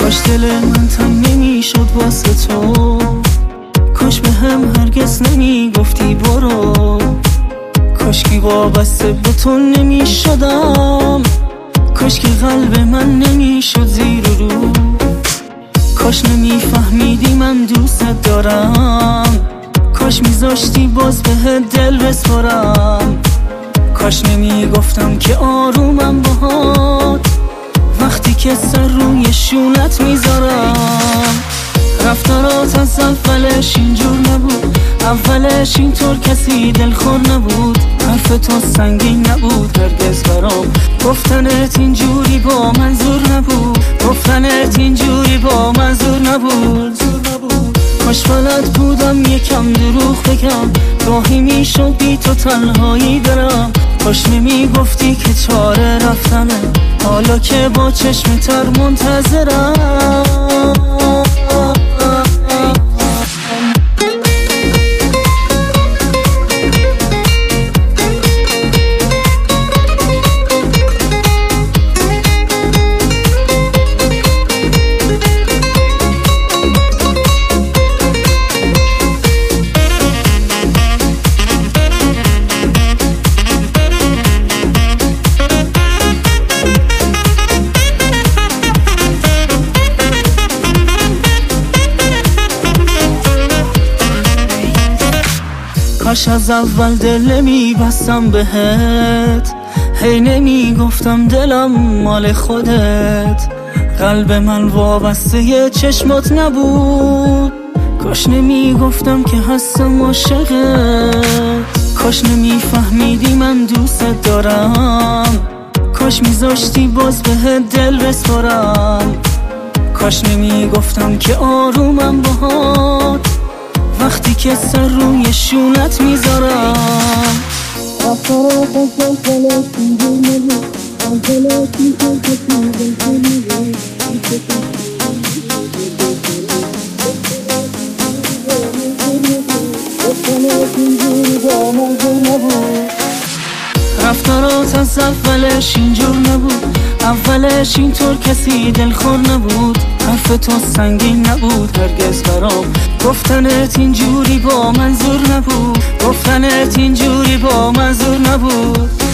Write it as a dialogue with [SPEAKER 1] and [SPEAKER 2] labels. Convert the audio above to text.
[SPEAKER 1] کاش دل من تنگ نمیشد واسه تو، کاش به هم هرگز نمیگفتی برو، کاش که وابسته به تو نمیشدم، کاش که قلب من نمیشد زیر و رو، کاش نمیفهمیدی من دوست دارم، کاش میذاشتی باز به دل بسپارم، کاش نمیگفتم که آرومم باهات وقتی که سر روی شونت میذارم. رفتارات از اولش اینجور نبود، اولش اینطور کسی دلخور نبود، حرف تو سنگین نبود هرگز برام، گفتنت اینجوری با منظور نبود، گفتنت اینجوری با منظور نبود. کاش بلد بودم یکم دروغ بگم، راهی میشد بی تو تنهایی برم، کاش نمیگفتی که چاره رفتنه، حالا که با چشم تر منتظرم. کاش از اول دل نمیبستم بهت، هی نمیگفتم دلم مال خودت، قلب من وابسته یه چشمات نبود، کاش نمیگفتم که هستم عاشقت، کاش نمیفهمیدی من دوست دارم، کاش میذاشتی باز به دل بسپارم، کاش نمیگفتم که آرومم باهات وقتی که سر روی شونت میذارم. رفتارات از اولش اینجور نبود، اولش اینطور کسی دلخور نبود، حرف تو سنگین نبود هرگز برام، گفتنت اینجوری با منظور نبود، گفتنت اینجوری با منظور نبود.